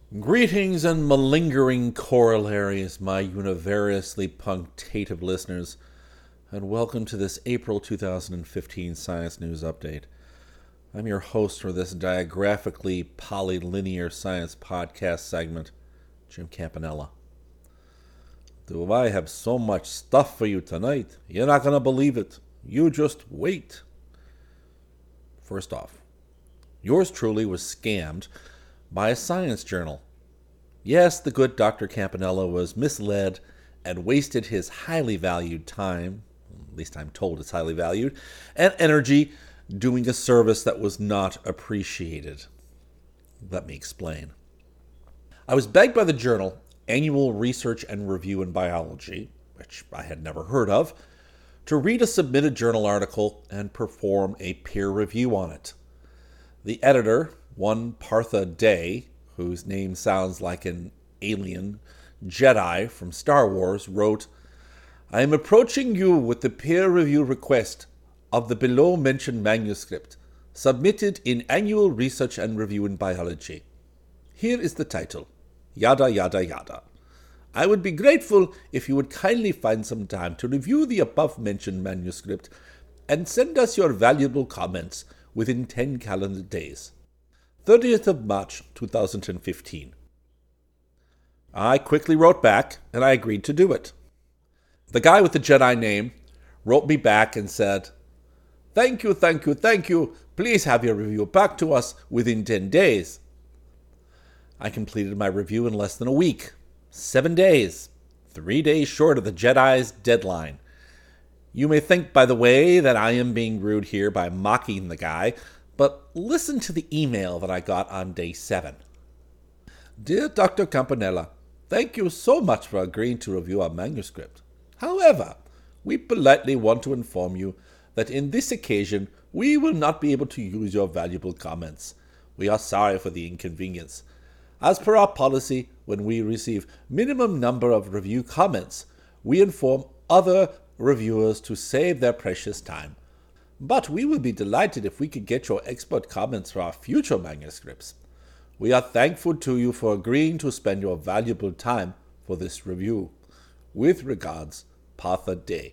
Greetings and malingering corollaries, my univariously punctative listeners, and welcome to this April 2015 Science News Update. I'm your host for this diagraphically polylinear science podcast segment, Jim Campanella. Do I have so much stuff for you tonight? You're not going to believe it. You just wait. First off, yours truly was scammed by a science journal. Yes, the good Dr. Campanella was misled and wasted his highly valued time, at least I'm told it's highly valued, and energy doing a service that was not appreciated. Let me explain. I was begged by the journal Annual Research and Review in Biology, which I had never heard of, to read a submitted journal article and perform a peer review on it. The editor, one Partha Day, whose name sounds like an alien Jedi from Star Wars, wrote, "I am approaching you with the peer review request of the below-mentioned manuscript, submitted in Annual Research and Review in Biology. Here is the title, yada yada yada. I would be grateful if you would kindly find some time to review the above-mentioned manuscript and send us your valuable comments within 10 calendar days. 30th of March, 2015. I quickly wrote back, and I agreed to do it. The guy with the Jedi name wrote me back and said, Thank you. Please have your review back to us within 10 days. I completed my review in less than a week. 7 days. 3 days short of the Jedi's deadline. You may think, by the way, that I am being rude here by mocking the guy, but listen to the email that I got on day 7. Dear Dr. Campanella, thank you so much for agreeing to review our manuscript. However, we politely want to inform you that in this occasion we will not be able to use your valuable comments. We are sorry for the inconvenience. As per our policy, when we receive minimum number of review comments, we inform other reviewers to save their precious time. But we will be delighted if we could get your expert comments for our future manuscripts. We are thankful to you for agreeing to spend your valuable time for this review. With regards, Partha Day.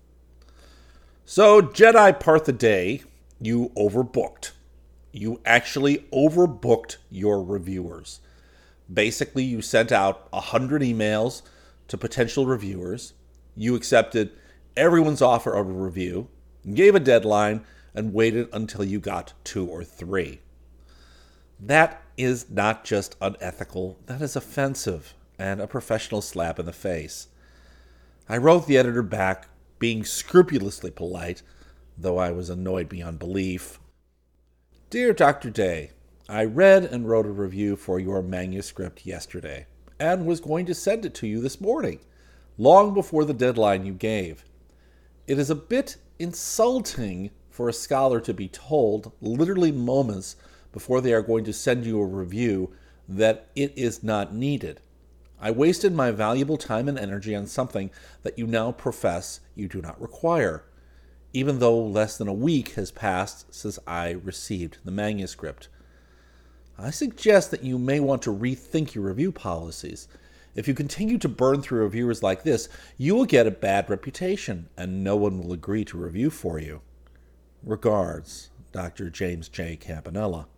So, Jedi Partha Day, you overbooked. You actually overbooked your reviewers. Basically, you sent out 100 emails to potential reviewers. You accepted everyone's offer of a review, gave a deadline, and waited until you got 2 or 3. That is not just unethical, that is offensive and a professional slap in the face. I wrote the editor back, being scrupulously polite, though I was annoyed beyond belief. Dear Dr. Day, I read and wrote a review for your manuscript yesterday, and was going to send it to you this morning, long before the deadline you gave. It is a bit insulting for a scholar to be told, literally moments before they are going to send you a review, that it is not needed. I wasted my valuable time and energy on something that you now profess you do not require, even though less than a week has passed since I received the manuscript. I suggest that you may want to rethink your review policies. If you continue to burn through reviewers like this, you will get a bad reputation, and no one will agree to review for you. Regards, Dr. James J. Campanella.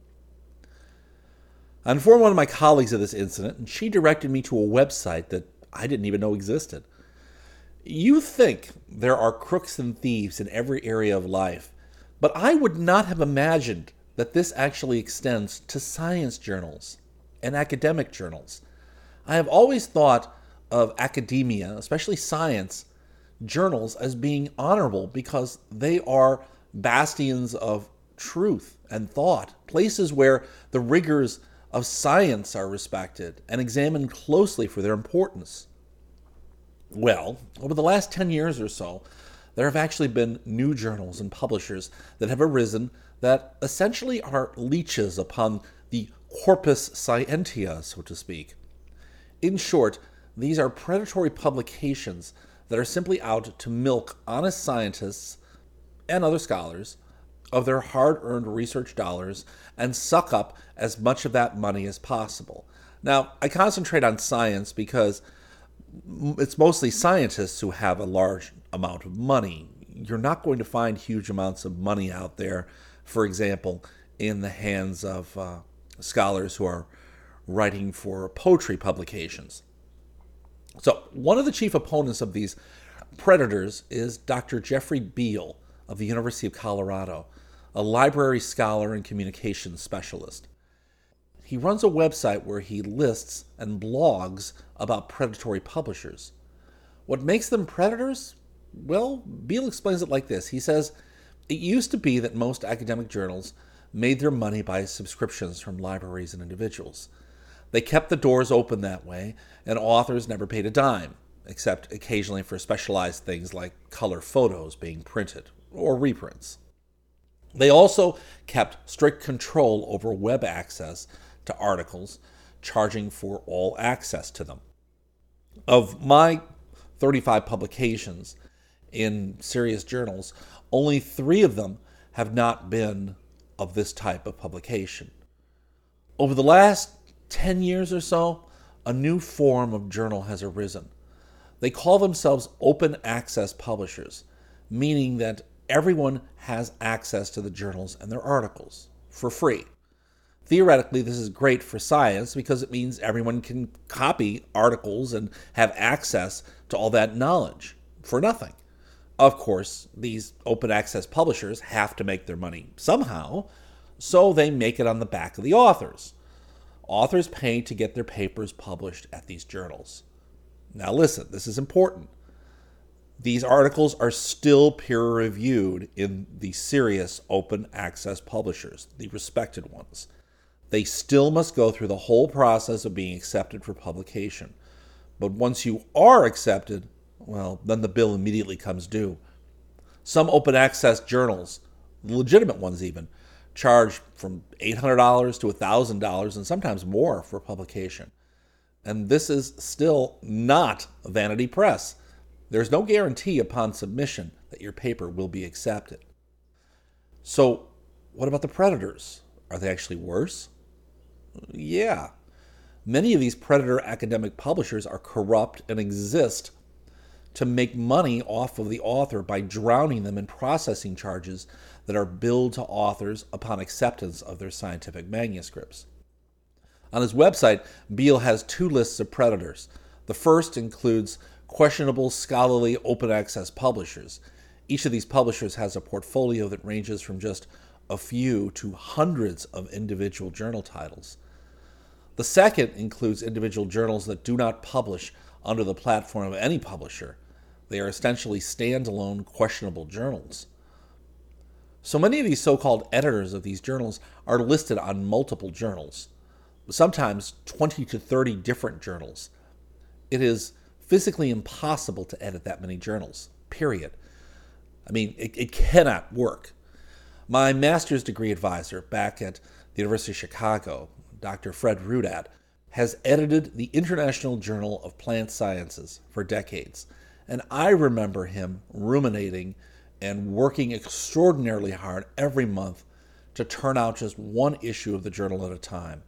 I informed one of my colleagues of this incident, and she directed me to a website that I didn't even know existed. You think there are crooks and thieves in every area of life, but I would not have imagined that this actually extends to science journals and academic journals. I have always thought of academia, especially science, journals as being honorable because they are bastions of truth and thought, places where the rigors of science are respected and examined closely for their importance. Well, over the last 10 years or so, there have actually been new journals and publishers that have arisen that essentially are leeches upon the corpus scientia, so to speak. In short, these are predatory publications that are simply out to milk honest scientists and other scholars of their hard-earned research dollars and suck up as much of that money as possible. Now, I concentrate on science because it's mostly scientists who have a large amount of money. You're not going to find huge amounts of money out there, for example, in the hands of scholars who are writing for poetry publications. So, one of the chief opponents of these predators is Dr. Jeffrey Beall of the University of Colorado, a library scholar and communications specialist. He runs a website where he lists and blogs about predatory publishers. What makes them predators? Well, Beall explains it like this. He says, it used to be that most academic journals made their money by subscriptions from libraries and individuals. They kept the doors open that way, and authors never paid a dime, except occasionally for specialized things like color photos being printed or reprints. They also kept strict control over web access to articles, charging for all access to them. Of my 35 publications in serious journals, only 3 of them have not been of this type of publication. Over the last 10 years or so, a new form of journal has arisen. They call themselves open access publishers, meaning that everyone has access to the journals and their articles for free. Theoretically, this is great for science because it means everyone can copy articles and have access to all that knowledge for nothing. Of course, these open access publishers have to make their money somehow, so they make it on the back of the authors. Authors pay to get their papers published at these journals. Now listen, this is important. These articles are still peer-reviewed in the serious open access publishers, the respected ones. They still must go through the whole process of being accepted for publication. But once you are accepted, well, then the bill immediately comes due. Some open access journals, legitimate ones even, charge from $800 to $1,000 and sometimes more for publication. And this is still not vanity press. There's no guarantee upon submission that your paper will be accepted. So, what about the predators? Are they actually worse? Yeah. Many of these predator academic publishers are corrupt and exist to make money off of the author by drowning them in processing charges that are billed to authors upon acceptance of their scientific manuscripts. On his website, Beall has 2 lists of predators. The first includes questionable scholarly open access publishers. Each of these publishers has a portfolio that ranges from just a few to hundreds of individual journal titles. The second includes individual journals that do not publish under the platform of any publisher. They are essentially standalone, questionable journals. So many of these so-called editors of these journals are listed on multiple journals, sometimes 20 to 30 different journals. It is physically impossible to edit that many journals, period. I mean, it cannot work. My master's degree advisor back at the University of Chicago, Dr. Fred Rudat, has edited the International Journal of Plant Sciences for decades, and I remember him ruminating and working extraordinarily hard every month to turn out just one issue of the journal at a time.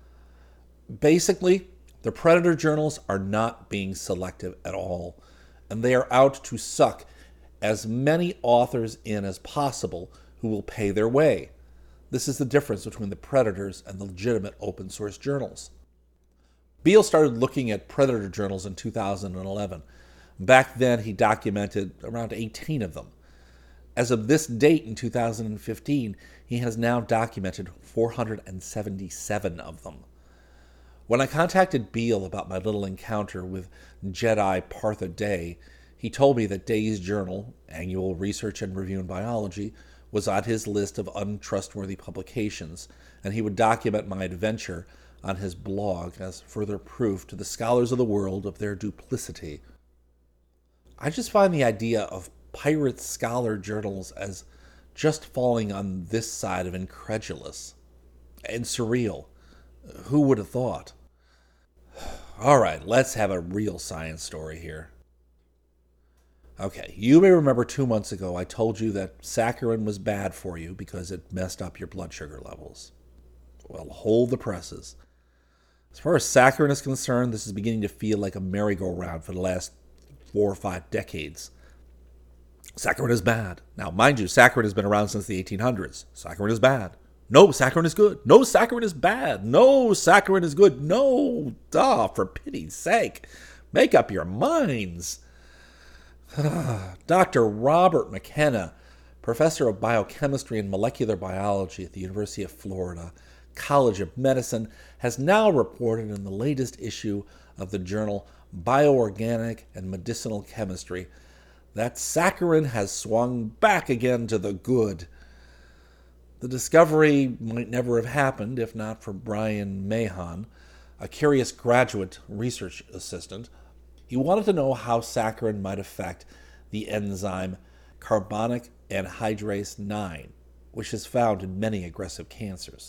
Basically, the predator journals are not being selective at all, and they are out to suck as many authors in as possible who will pay their way. This is the difference between the predators and the legitimate open source journals. Beall started looking at predator journals in 2011. Back then, he documented around 18 of them. As of this date in 2015, he has now documented 477 of them. When I contacted Beall about my little encounter with Jedi Partha Day, he told me that Day's journal, Annual Research and Review in Biology, was on his list of untrustworthy publications, and he would document my adventure on his blog as further proof to the scholars of the world of their duplicity. I just find the idea of pirate scholar journals as just falling on this side of incredulous and surreal. Who would have thought? All right, let's have a real science story here. Okay, you may remember 2 months ago I told you that saccharin was bad for you because it messed up your blood sugar levels. Well, hold the presses. As far as saccharin is concerned, this is beginning to feel like a merry-go-round for the last 4 or 5 decades. Saccharin is bad. Now, mind you, saccharin has been around since the 1800s. Saccharin is bad. No, saccharin is good. No, saccharin is bad. No, saccharin is good. No, for pity's sake, make up your minds. Dr. Robert McKenna, professor of biochemistry and molecular biology at the University of Florida College of Medicine, has now reported in the latest issue of the journal Bioorganic and Medicinal Chemistry that saccharin has swung back again to the good. The discovery might never have happened if not for Brian Mahon, a curious graduate research assistant. He wanted to know how saccharin might affect the enzyme carbonic anhydrase 9, which is found in many aggressive cancers.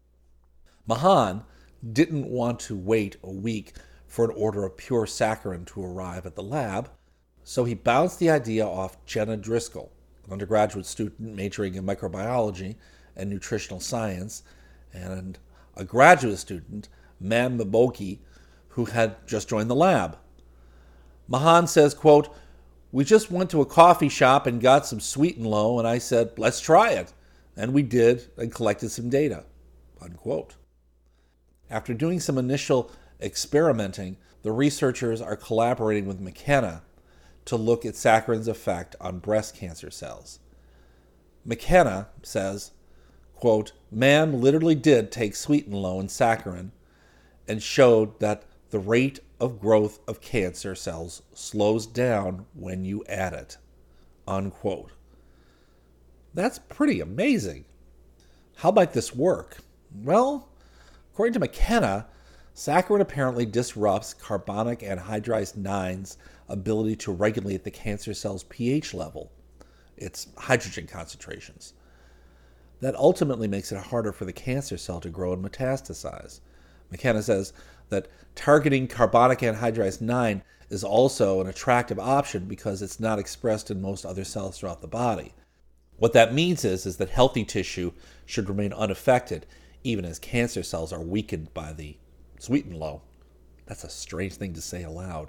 Mahon didn't want to wait a week for an order of pure saccharin to arrive at the lab, so he bounced the idea off Jenna Driscoll, an undergraduate student majoring in microbiology and nutritional science, and a graduate student, Mam Maboki, who had just joined the lab. Mahon says, quote, "We just went to a coffee shop and got some Sweet and Low, and I said, let's try it. And we did and collected some data," unquote. After doing some initial experimenting, the researchers are collaborating with McKenna to look at saccharin's effect on breast cancer cells. McKenna says, quote, "Man literally did take Sweet and Low and saccharin and showed that the rate of growth of cancer cells slows down when you add it," unquote. That's pretty amazing. How might this work? Well, according to McKenna, saccharin apparently disrupts carbonic anhydrase 9's ability to regulate the cancer cell's pH level, its hydrogen concentrations. That ultimately makes it harder for the cancer cell to grow and metastasize. McKenna says that targeting carbonic anhydrase 9 is also an attractive option because it's not expressed in most other cells throughout the body. What that means is that healthy tissue should remain unaffected even as cancer cells are weakened by the Sweet and Low. That's a strange thing to say aloud.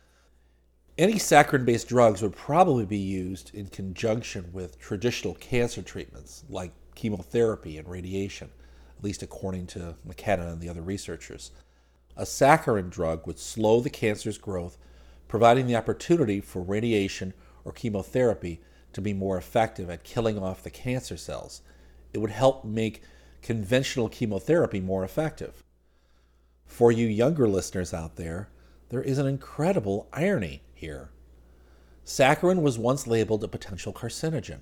Any saccharin-based drugs would probably be used in conjunction with traditional cancer treatments like chemotherapy and radiation, at least according to McKenna and the other researchers. A saccharin drug would slow the cancer's growth, providing the opportunity for radiation or chemotherapy to be more effective at killing off the cancer cells. It would help make conventional chemotherapy more effective. For you younger listeners out there, there is an incredible irony here. Saccharin was once labeled a potential carcinogen.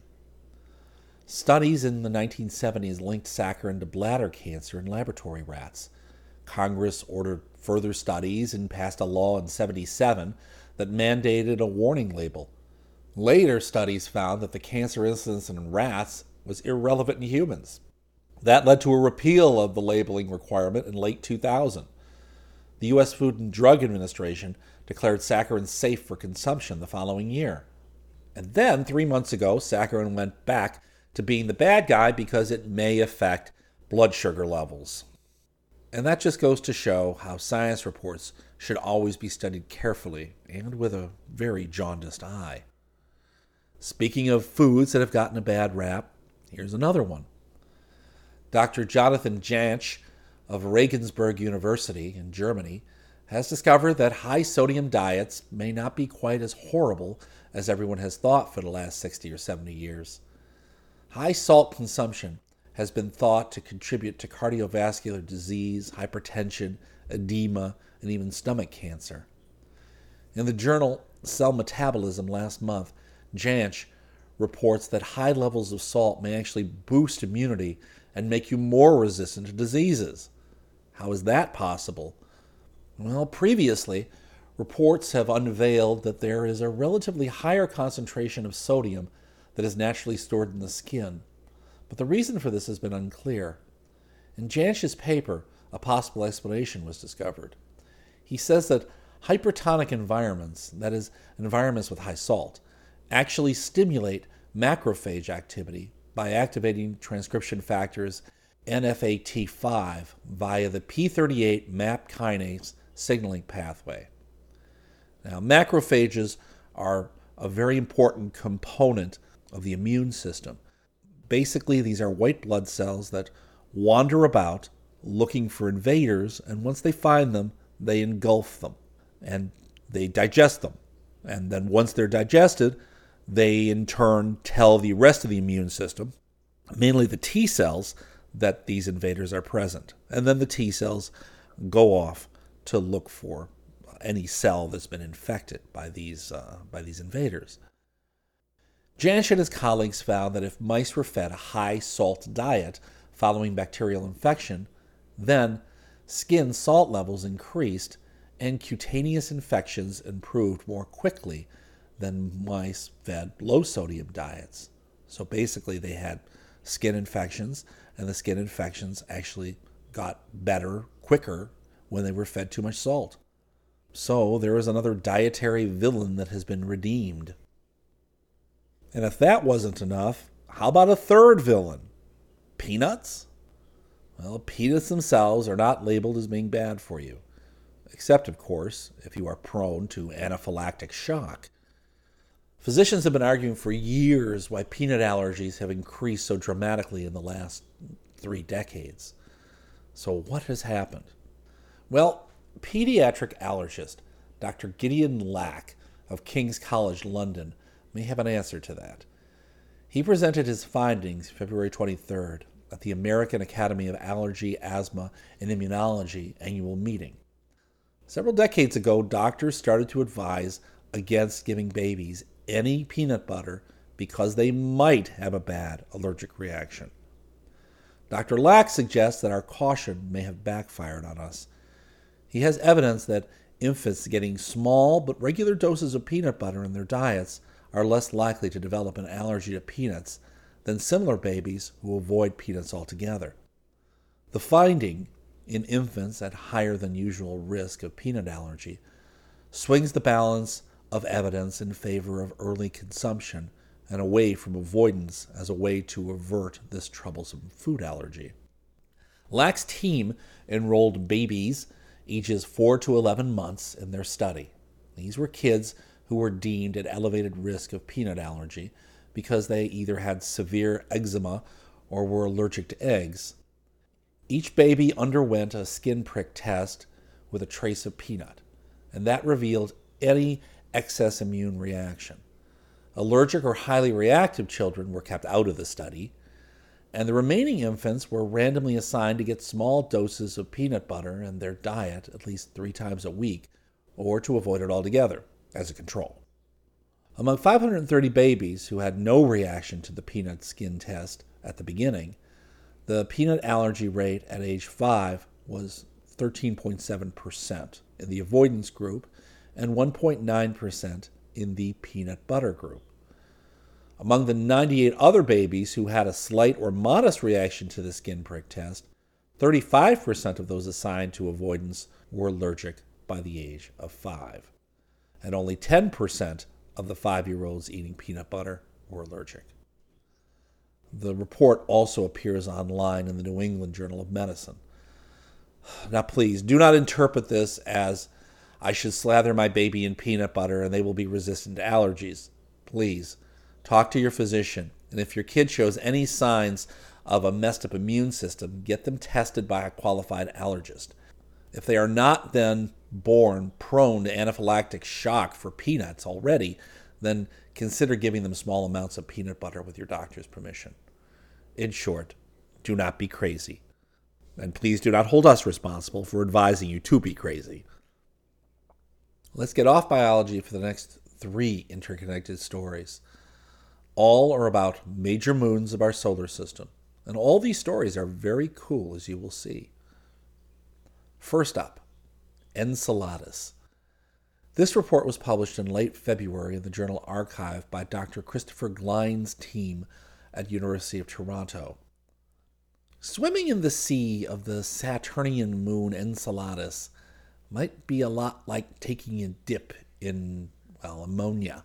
Studies in the 1970s linked saccharin to bladder cancer in laboratory rats. Congress ordered further studies and passed a law in 1977 that mandated a warning label. Later studies found that the cancer incidence in rats was irrelevant in humans. That led to a repeal of the labeling requirement in late 2000. The U.S. Food and Drug Administration declared saccharin safe for consumption the following year. And then, 3 months ago, saccharin went back to being the bad guy because it may affect blood sugar levels. And that just goes to show how science reports should always be studied carefully and with a very jaundiced eye. Speaking of foods that have gotten a bad rap, here's another one. Dr. Jonathan Jansch of Regensburg University in Germany has discovered that high-sodium diets may not be quite as horrible as everyone has thought for the last 60 or 70 years. High salt consumption has been thought to contribute to cardiovascular disease, hypertension, edema, and even stomach cancer. In the journal Cell Metabolism last month, Jansch reports that high levels of salt may actually boost immunity and make you more resistant to diseases. How is that possible? Well, previously, reports have unveiled that there is a relatively higher concentration of sodium that is naturally stored in the skin, but the reason for this has been unclear. In Jansch's paper, a possible explanation was discovered. He says that hypertonic environments, that is, environments with high salt, actually stimulate macrophage activity by activating transcription factors NFAT5 via the P38 MAP kinase signaling pathway. Now, macrophages are a very important component of the immune system. Basically, these are white blood cells that wander about looking for invaders, and once they find them, they engulf them and they digest them. And then once they're digested, they in turn tell the rest of the immune system, mainly the T cells, that these invaders are present. And then the T cells go off to look for any cell that's been infected by these invaders. Janisch and his colleagues found that if mice were fed a high-salt diet following bacterial infection, then skin salt levels increased and cutaneous infections improved more quickly than mice fed low-sodium diets. So basically they had skin infections, and the skin infections actually got better quicker when they were fed too much salt. So there is another dietary villain that has been redeemed. And if that wasn't enough, how about a third villain? Peanuts? Well, peanuts themselves are not labeled as being bad for you, except, of course, if you are prone to anaphylactic shock. Physicians have been arguing for years why peanut allergies have increased so dramatically in the last 3 decades. So what has happened? Well, pediatric allergist Dr. Gideon Lack of King's College London may have an answer to that. He presented his findings February 23rd at the American Academy of Allergy, Asthma, and Immunology annual meeting. Several decades ago, doctors started to advise against giving babies any peanut butter because they might have a bad allergic reaction. Dr. Lack suggests that our caution may have backfired on us. He has evidence that infants getting small but regular doses of peanut butter in their diets are less likely to develop an allergy to peanuts than similar babies who avoid peanuts altogether. The finding in infants at higher than usual risk of peanut allergy swings the balance of evidence in favor of early consumption and away from avoidance as a way to avert this troublesome food allergy. Lack's team enrolled babies ages 4 to 11 months in their study. These were kids who were deemed at elevated risk of peanut allergy because they either had severe eczema or were allergic to eggs. Each baby underwent a skin prick test with a trace of peanut, and that revealed any excess immune reaction. Allergic or highly reactive children were kept out of the study, and the remaining infants were randomly assigned to get small doses of peanut butter in their diet at least 3 times a week, or to avoid it altogether as a control. Among 530 babies who had no reaction to the peanut skin test at the beginning, the peanut allergy rate at age 5 was 13.7% in the avoidance group and 1.9% in the peanut butter group. Among the 98 other babies who had a slight or modest reaction to the skin prick test, 35% of those assigned to avoidance were allergic by the age of 5. And only 10% of the 5-year-olds eating peanut butter were allergic. The report also appears online in the New England Journal of Medicine. Now, please, do not interpret this as I should slather my baby in peanut butter and they will be resistant to allergies. Please, talk to your physician, and if your kid shows any signs of a messed up immune system, get them tested by a qualified allergist. If they are not then born prone to anaphylactic shock for peanuts already, then consider giving them small amounts of peanut butter with your doctor's permission. In short, do not be crazy. And please do not hold us responsible for advising you to be crazy. Let's get off biology for the next 3 interconnected stories. All are about major moons of our solar system, and all these stories are very cool, as you will see. First up, Enceladus. This report was published in late February in the journal Archive by Dr. Christopher Glein's team at University of Toronto. Swimming in the sea of the Saturnian moon Enceladus might be a lot like taking a dip in, ammonia.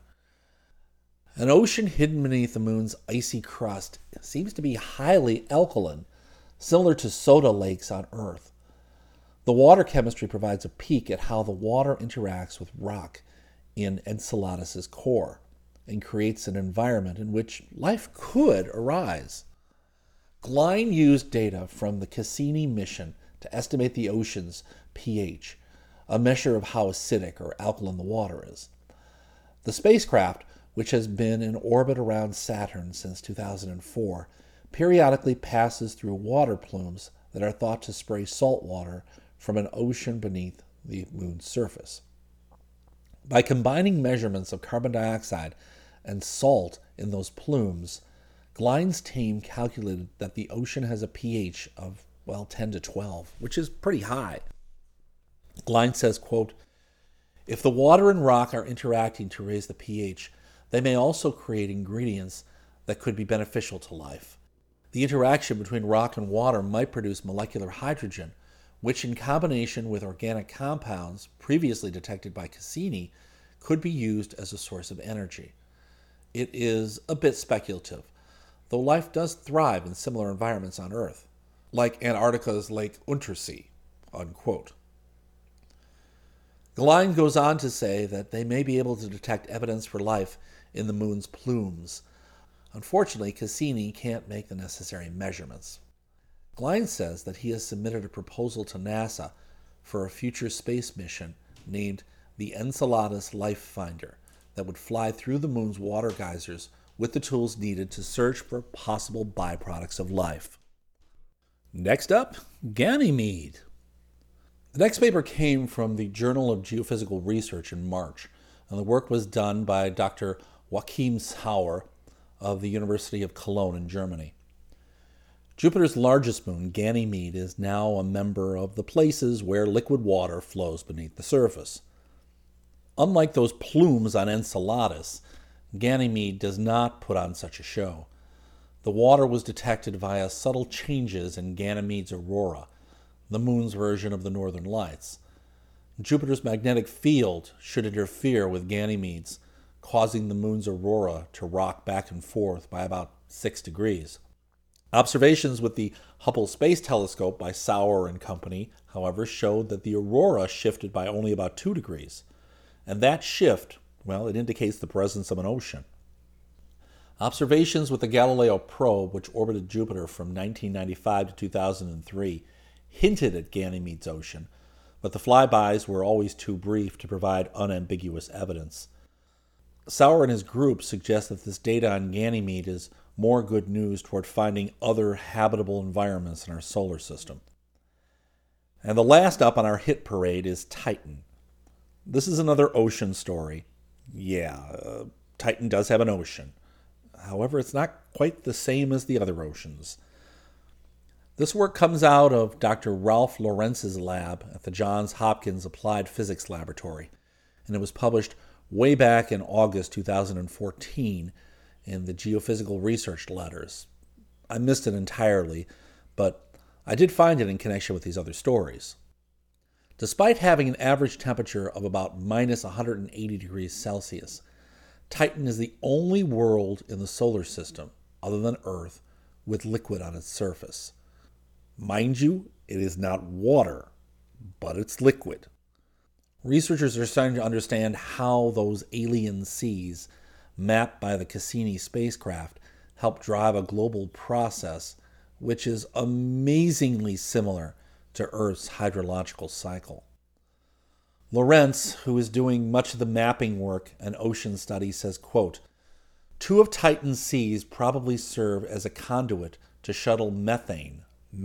An ocean hidden beneath the moon's icy crust seems to be highly alkaline, similar to soda lakes on Earth. The water chemistry provides a peek at how the water interacts with rock in Enceladus's core and creates an environment in which life could arise. Glein used data from the Cassini mission to estimate the ocean's pH, a measure of how acidic or alkaline the water is. The spacecraft, which has been in orbit around Saturn since 2004, periodically passes through water plumes that are thought to spray salt water from an ocean beneath the moon's surface. By combining measurements of carbon dioxide and salt in those plumes, Glein's team calculated that the ocean has a pH of, 10 to 12, which is pretty high. Glein says, quote, "If the water and rock are interacting to raise the pH, they may also create ingredients that could be beneficial to life. The interaction between rock and water might produce molecular hydrogen, which in combination with organic compounds previously detected by Cassini could be used as a source of energy. It is a bit speculative, though life does thrive in similar environments on Earth, like Antarctica's Lake Untersee," unquote. Glein goes on to say that they may be able to detect evidence for life in the moon's plumes. Unfortunately, Cassini can't make the necessary measurements. Glein says that he has submitted a proposal to NASA for a future space mission named the Enceladus Life Finder that would fly through the moon's water geysers with the tools needed to search for possible byproducts of life. Next up, Ganymede. The next paper came from the Journal of Geophysical Research in March, and the work was done by Dr. Joachim Sauer of the University of Cologne in Germany. Jupiter's largest moon, Ganymede, is now a member of the places where liquid water flows beneath the surface. Unlike those plumes on Enceladus, Ganymede does not put on such a show. The water was detected via subtle changes in Ganymede's aurora, the moon's version of the northern lights. Jupiter's magnetic field should interfere with Ganymede's, causing the moon's aurora to rock back and forth by about 6 degrees. Observations with the Hubble Space Telescope by Sauer and company, however, showed that the aurora shifted by only about 2 degrees. And that shift, it indicates the presence of an ocean. Observations with the Galileo probe, which orbited Jupiter from 1995 to 2003, hinted at Ganymede's ocean, but the flybys were always too brief to provide unambiguous evidence. Sauer and his group suggest that this data on Ganymede is more good news toward finding other habitable environments in our solar system. And the last up on our hit parade is Titan. This is another ocean story. Titan does have an ocean. However, it's not quite the same as the other oceans. This work comes out of Dr. Ralph Lorentz's lab at the Johns Hopkins Applied Physics Laboratory, and it was published way back in August 2014 in the Geophysical Research Letters. I missed it entirely, but I did find it in connection with these other stories. Despite having an average temperature of about minus 180 degrees Celsius, Titan is the only world in the solar system, other than Earth, with liquid on its surface. Mind you, it is not water, but it's liquid. Researchers are starting to understand how those alien seas, mapped by the Cassini spacecraft, help drive a global process which is amazingly similar to Earth's hydrological cycle. Lorentz, who is doing much of the mapping work and ocean study, says, quote, "Two of Titan's seas probably serve as a conduit to shuttle methane,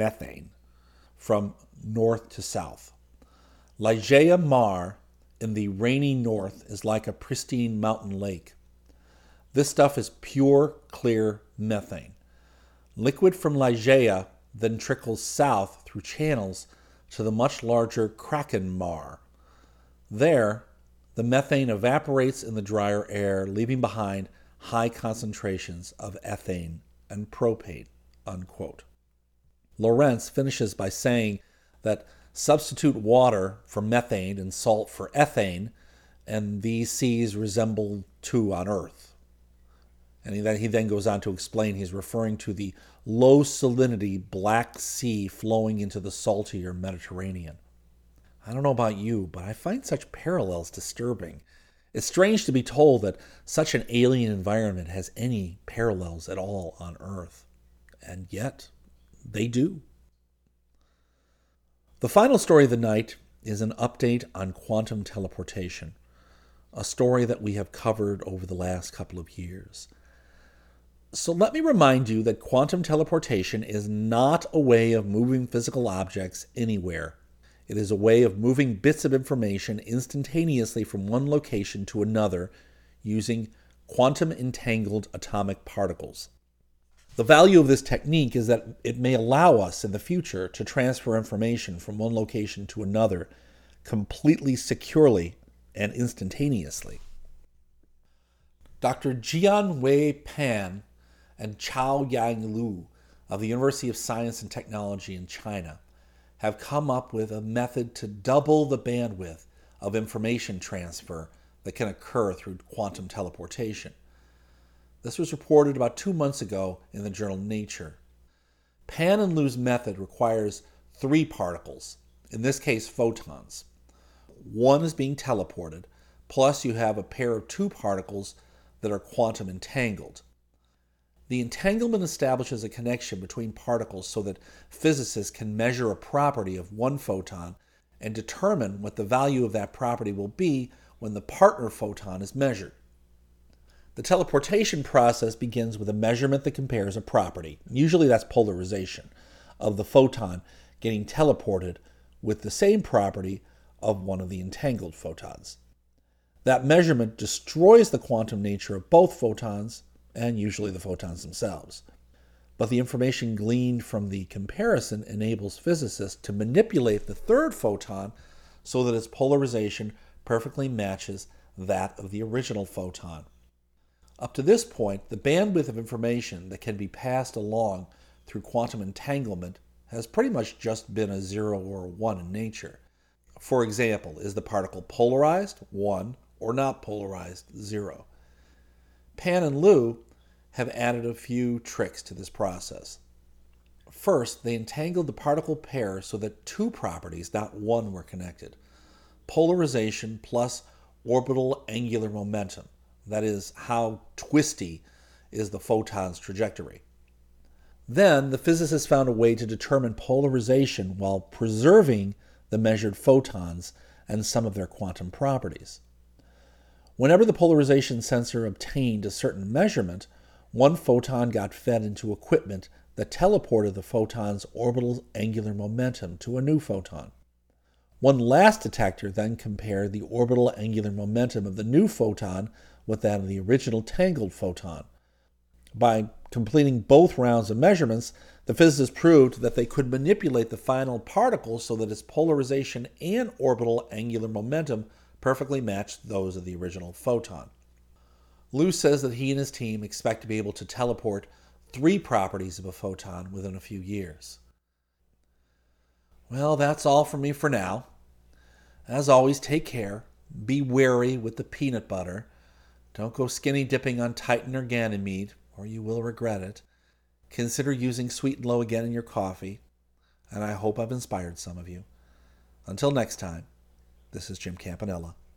from north to south. Ligeia Mare in the rainy north is like a pristine mountain lake. This stuff is pure, clear methane. Liquid from Ligeia then trickles south through channels to the much larger Kraken Mare. There, the methane evaporates in the drier air, leaving behind high concentrations of ethane and propane," unquote. Lorentz finishes by saying that substitute water for methane and salt for ethane, and these seas resemble two on Earth. And he then goes on to explain he's referring to the low salinity Black Sea flowing into the saltier Mediterranean. I don't know about you, but I find such parallels disturbing. It's strange to be told that such an alien environment has any parallels at all on Earth. And yet, they do. The final story of the night is an update on quantum teleportation, a story that we have covered over the last couple of years. So let me remind you that quantum teleportation is not a way of moving physical objects anywhere. It is a way of moving bits of information instantaneously from one location to another using quantum entangled atomic particles. The value of this technique is that it may allow us in the future to transfer information from one location to another completely securely and instantaneously. Dr. Jianwei Pan and Chaoyang Liu of the University of Science and Technology in China have come up with a method to double the bandwidth of information transfer that can occur through quantum teleportation. This was reported about 2 months ago in the journal Nature. Pan and Liu's method requires 3 particles, in this case photons. One is being teleported, plus you have a pair of 2 particles that are quantum entangled. The entanglement establishes a connection between particles so that physicists can measure a property of one photon and determine what the value of that property will be when the partner photon is measured. The teleportation process begins with a measurement that compares a property, usually that's polarization, of the photon getting teleported with the same property of one of the entangled photons. That measurement destroys the quantum nature of both photons, and usually the photons themselves. But the information gleaned from the comparison enables physicists to manipulate the third photon so that its polarization perfectly matches that of the original photon. Up to this point, the bandwidth of information that can be passed along through quantum entanglement has pretty much just been a 0 or a 1 in nature. For example, is the particle polarized, 1, or not polarized, 0? Pan and Liu have added a few tricks to this process. First, they entangled the particle pair so that 2 properties, not 1, were connected. Polarization plus orbital angular momentum. That is, how twisty is the photon's trajectory. Then, the physicists found a way to determine polarization while preserving the measured photons and some of their quantum properties. Whenever the polarization sensor obtained a certain measurement, one photon got fed into equipment that teleported the photon's orbital angular momentum to a new photon. One last detector then compared the orbital angular momentum of the new photon with that of the original tangled photon. By completing both rounds of measurements, the physicists proved that they could manipulate the final particle so that its polarization and orbital angular momentum perfectly matched those of the original photon. Liu says that he and his team expect to be able to teleport 3 properties of a photon within a few years. Well, that's all from me for now. As always, take care. Be wary with the peanut butter. Don't go skinny dipping on Titan or Ganymede, or you will regret it. Consider using Sweet and Low again in your coffee, and I hope I've inspired some of you. Until next time, this is Jim Campanella.